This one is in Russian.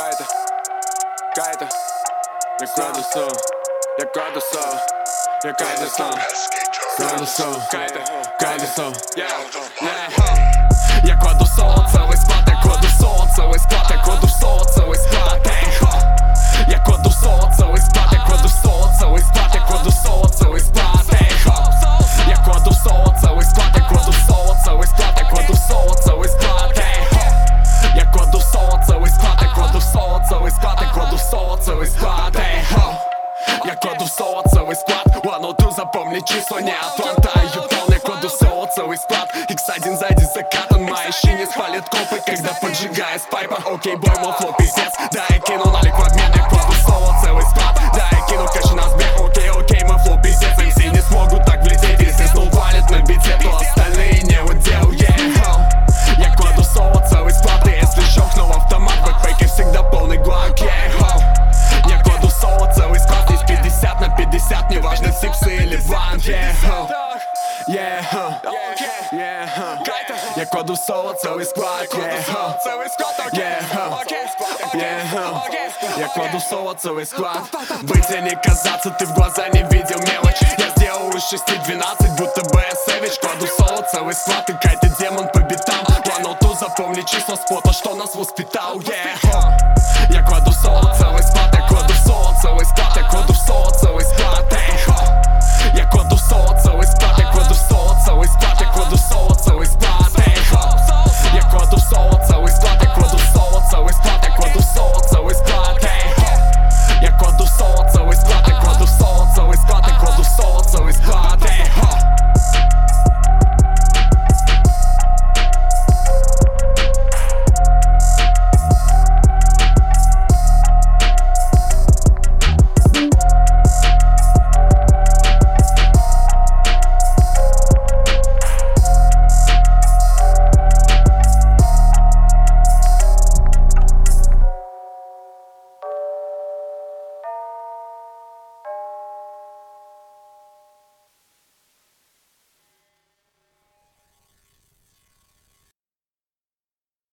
Кайта, я кладу сон, я кладу сон, я кладу сон, кладу сон, кладу сон, я кладу сон, целый склад, я кладу сон, целый склад, я кладу сон, целый склад, я кладу сон, целый склад, я кладу сон, целый склад, я кладу сон, целый склад, я кладу сон, целый склад, я кладу сон, целый склад, я кладу сон, целый склад, я кладу сон, целый склад, я кладу сон, целый склад, я кладу сон, целый склад, я кладу сон, целый склад, ладно, ты запомни числа, не Атланта, а Ютон, я кладу сон, целый склад, X1 сзади закатан, мои щи спалит копы, когда поджигаю с пайпа. Окей, бой, мой флоу пиздец, да, я кину налик в обмен, я кладу сон, целый склад, да, я кину кэш на сбег. Окей, мой флоу пиздец, МС не смогут так влететь, если снул валит на бите, то остальные не удел, я кладу сон, целый склад, и если щелкнул автомат, бэкпэки всегда полный глак, я кладу сон, целый склад, здесь 50 на 50, неважно, сипсы или бланк, я кладу соло, целый склад, я кладу соло, целый склад. Быть или казаться, ты в глаза не видел мелочь. Я сделал из 6-12, будто бы я сэвидж. Кладу соло, целый склад, и кайта демон по битам. Планоту запомни числа спота, что нас воспитал, я кладу